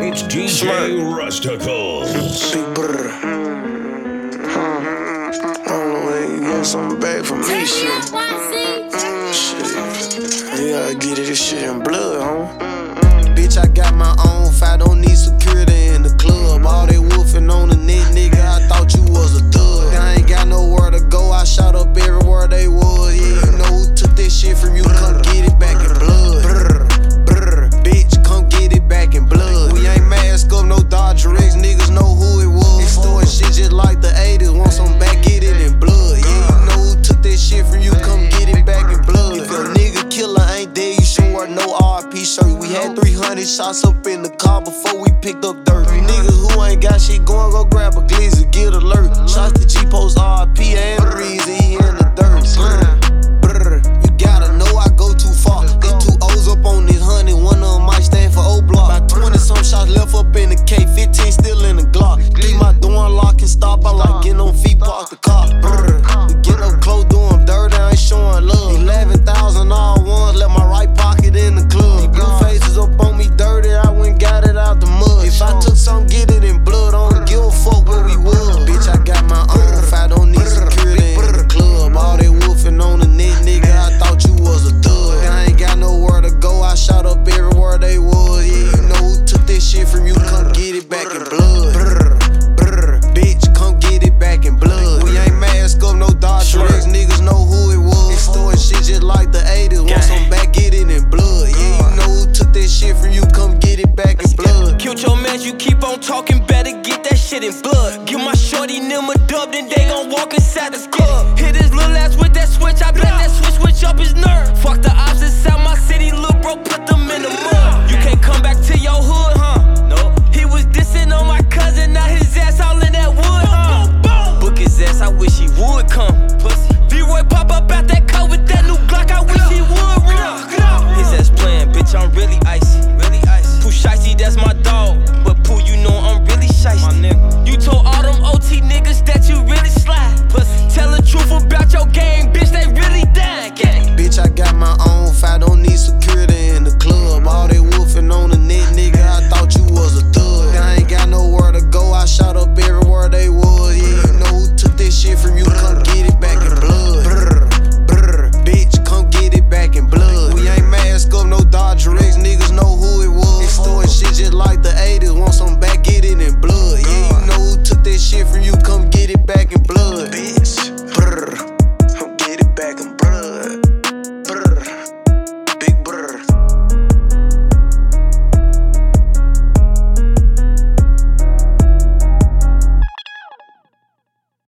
It's DJ Rusticles. Big brr. I don't know when you get something back from me, shit. Shit. You gotta get it, this shit in blood, Bitch, I got my own fight, don't need security in the club. All they wolfing on the net, nigga, I thought you was a thug. I ain't got nowhere to go, I shot up everywhere they was. Yeah, you know who took this shit from you, come get it back in blood. Brr, brr, bitch, come get it back in blood. We ain't mask up, no Dodger X, niggas know who it was. Extorting shit just like the 80s, want some back, get it in blood. Yeah, you know who took this shit from you, come get it back in blood. If your nigga killer ain't dead, you should wear no RP shirt. We had 300 shots up in the car before we picked up dirt. You niggas who ain't got shit going, go grab a glizzy, get alert. Shots to G-Post, RP, and the reason he in the dirt. Brr, you gotta know I go too far. There's 2 O's up on this 100, one of them might stand for O-Block. About 20 some shots left up in the K, 15 still in the Glock. Keep my door unlocked and stop, I like getting on feet, park the car. Brr, we get up close, do them dirty, I ain't showing love. 11,000 all ones, left my right pocket in the club. These blue faces up on me dirty, I went got it out the mud. If I took some, get it in blood, I don't give a fuck where we was. Bitch, I got my own fight, don't need security in the club. All they wolfing on the net, nigga, I thought you was a thug. I ain't got nowhere to go, I shot up everywhere they was. Yeah, you know who took this shit from you, come get it back in blood. Brr, brr, bitch, come get it back in blood. We ain't mask up, no Dodger X, niggas know who it was. Extorting shit just like the 80s, want some back, get it in blood. Yeah, you know who took this shit from you, come get it back in blood. Killed your man, you keep on talking, better get that shit in blood. Give my shorty them a dub, then they gon' walk inside the club. Hit his little ass with that switch, I bet that switch up his nerve. Fuck the ops inside my city, little bro, put them in the mud.